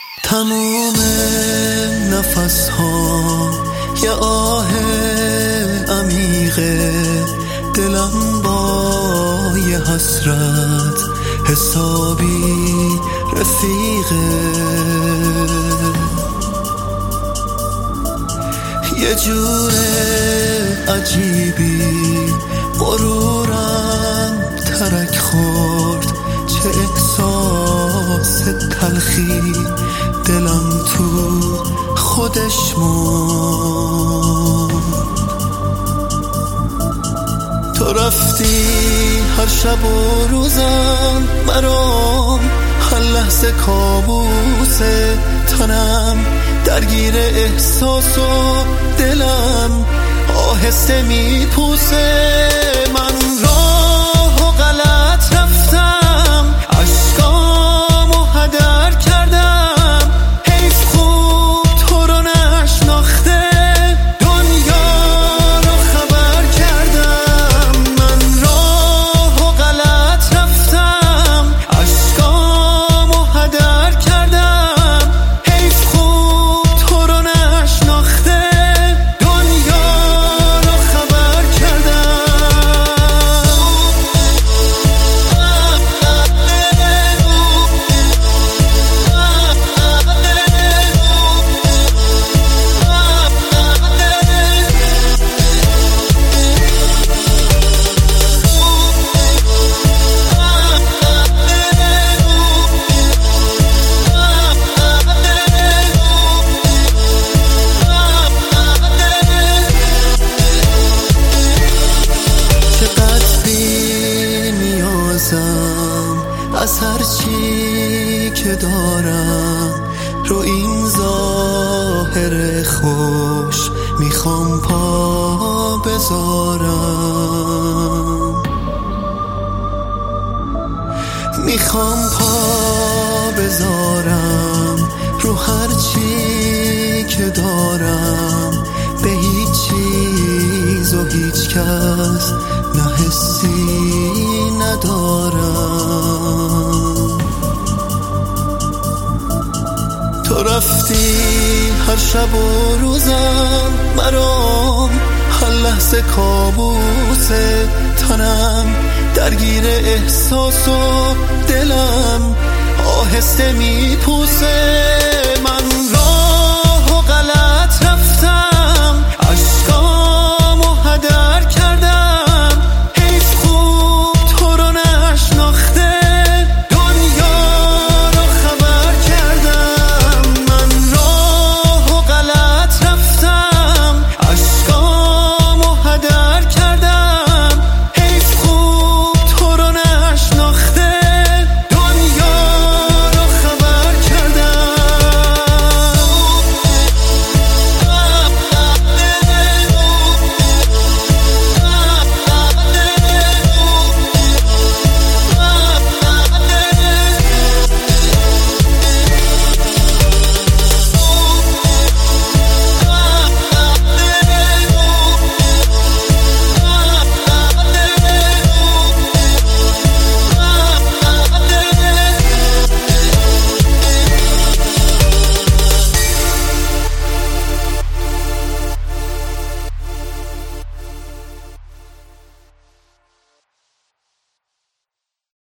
تموم نفس ها یه آه عمیقه، دلم با یه حسرت حسابی رفیقه. یه جور عجیبی غرورم ترک خورد، چه احساس تلخی دلم تو خودش موند. تو رفتی هر شب و روزم برام، هر لحظه کابوسه، تنم درگیر احساس و دلم آهسته میپوسه. من راه و غلط رفتم، عشقامو هدر کردم، حیف خوب تو رو نشناخته دنیا رو خبر کردم. من راه و غلط رفتم، عشقامو هدر کردم، حیف خوب تو رو نشناخته دنیا رو خبر از هر چی که دارم رو این ظاهر خوش میخوام پا بذارم، میخوام پا بذارم رو هر چی که دارم، به هیچ چیز و هیچ کس نه حسی ندارم. تو رفتی هر شب و روزم برام، هر لحظه کابوسه، تنم درگیر احساس و دلم آهسته میپوسه.